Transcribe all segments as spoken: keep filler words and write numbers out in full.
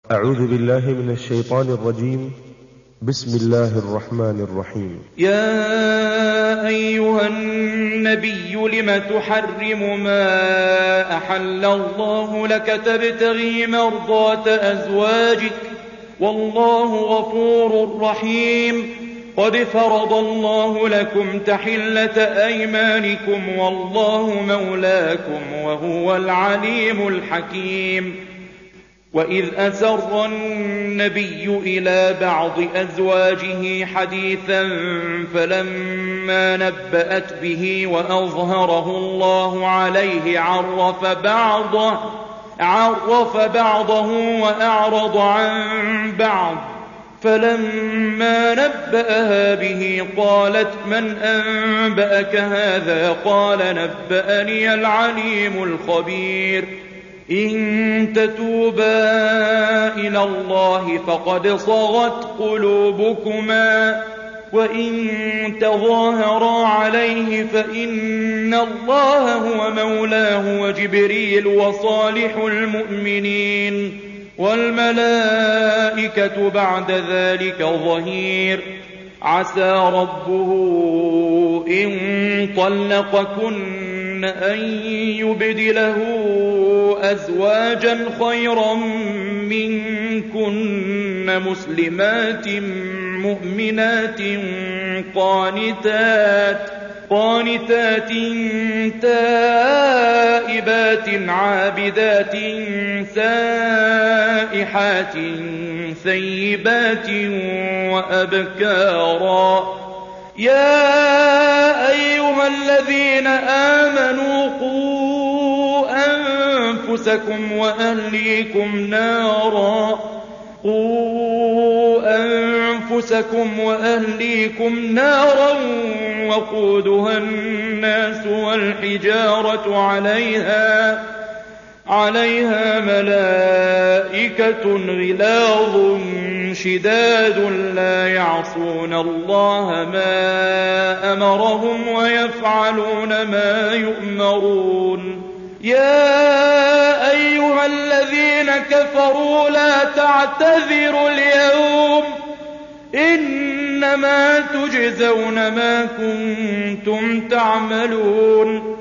أعوذ بالله من الشيطان الرجيم. بسم الله الرحمن الرحيم. يا أيها النبي لم تحرم ما أحل الله لك تبتغي مرضات أزواجك والله غفور رحيم. قد فرض الله لكم تحلة أيمانكم والله مولاكم وهو العليم الحكيم. وإذ أسر النبي إلى بعض أزواجه حديثا فلما نبأت به وأظهره الله عليه عرف بعضه, عرف بعضه وأعرض عن بعض. فلما نبأها به قالت من أنبأك هذا؟ قال نبأني العليم الخبير. إن تتوبا إلى الله فقد صغت قلوبكما وإن تظاهرا عليه فإن الله هو مولاه وجبريل وصالح المؤمنين والملائكة بعد ذلك ظهير. عسى ربه إن طلقكن أن يبدله أزواجا خيرا منكن مسلمات مؤمنات قانتات قانتات تائبات عابدات سائحات ثيبات وأبكارا. يا أيها الذين آمنوا قوا أنفسكم وأهليكم نارا قوا أنفسكم وأهليكم نارا وقودها الناس والحجارة عليها عليها ملائكة غلاظ شداد لا يعصون الله ما أمرهم ويفعلون ما يؤمرون. يا أيها الذين كفروا لا تعتذروا اليوم إنما تجزون ما كنتم تعملون.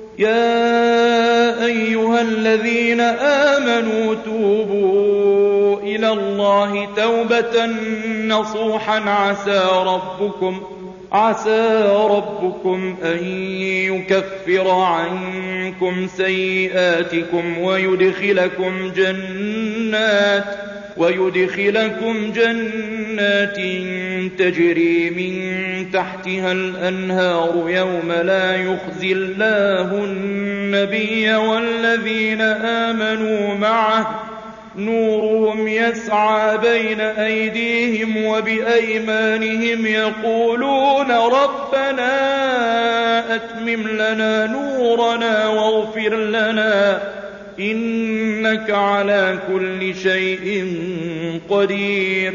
يا أيها الذين آمنوا توبوا إلى الله توبة نصوحا عسى ربكم عسى ربكم أن يكفر عنكم سيئاتكم ويدخلكم جنات ويدخلكم جنات تجري من تحتها الأنهار يوم لا يخزي الله النبي والذين آمنوا معه نورهم يسعى بين أيديهم وبأيمانهم يقولون ربنا أتمم لنا نورنا واغفر لنا إنك على كل شيء قدير.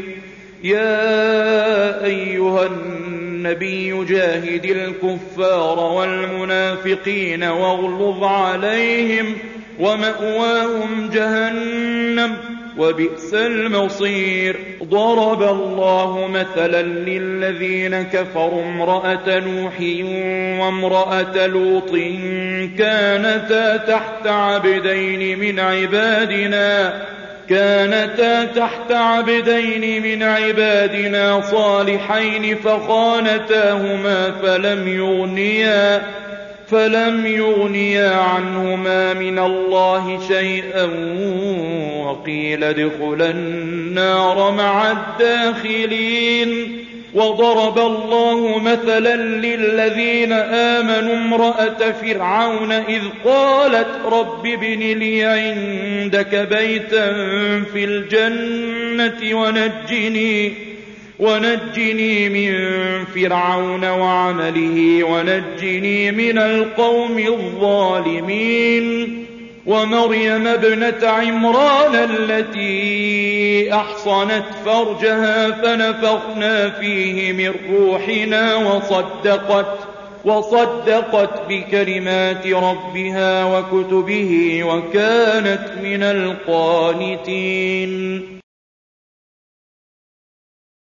يا أيها النبي جاهد الكفار والمنافقين واغلظ عليهم ومأواهم جهنم وبئس المصير. ضرب الله مثلا للذين كفروا امرأة نوح وامرأة لوط كانتا تحت عبدين من عبادنا كانتا تحت عبدين من عبادنا صالحين فخانتاهما فلم يغنيا فلم يغنيا عنهما من الله شيئا وقيل ادخلا النار مع الداخلين. وضرب الله مثلا للذين آمنوا امرأة فرعون إذ قالت رب ابن لي عندك بيتا في الجنة ونجني ونجني من فرعون وعمله ونجني من القوم الظالمين. ومريم ابنة عمران التي أحصنت فرجها فنفخنا فيه من روحنا وصدقت وصدقت بكلمات ربها وكتبه وكانت من القانتين.